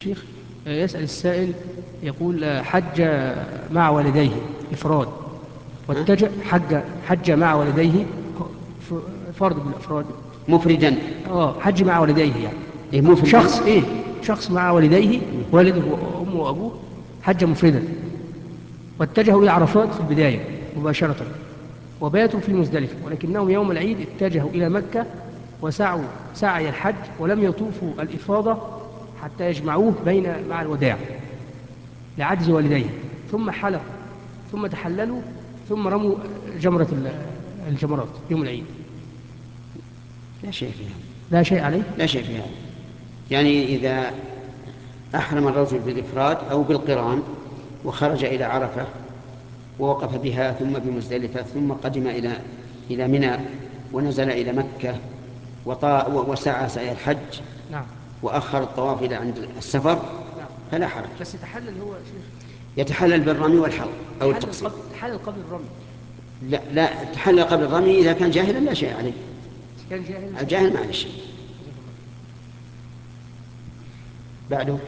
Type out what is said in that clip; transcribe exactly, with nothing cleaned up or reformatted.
شيخ، يسأل السائل يقول حج مع والديه إفراد، ها؟ واتجه حج حج مع والديه ف- فرد من الأفراد. مفردا. اه حج مع والديه يعني إيه مفردا؟ شخص ايه شخص مع والديه، والده وامه وابوه، حج مفردا، واتجهوا الى عرفات في البدايه مباشره، وباتوا في مزدلفه، ولكنهم يوم العيد اتجهوا الى مكه وسعوا سعي الحج، ولم يطوفوا الافاضه حتى يجمعوه بين مع الوداع لعجز والديه، ثم حلقوا، ثم تحللوا، ثم رموا جمره ال- الجمرات يوم العيد. لا شيء فيها. لا شيء عليه. لا شيء فيها. يعني إذا أحرم الرجل بالإفراد أو بالقران وخرج إلى عرفة ووقف بها ثم بمزدلفة ثم قدم إلى إلى منى ونزل إلى مكة وطا وسعى سعي الحج نعم. وأخر الطواف إلى عند السفر نعم. فلا حرج. بس تحلل هو يا شيخ. يتحلل بالرمي والحلق أو تحلل التقصير. قبل تحلل قبل الرمي. لا لا تحلل قبل الرمي إذا كان جاهلا لا شيء عليه. كان جاهل. الجاهل ما عليه شيء. بعده.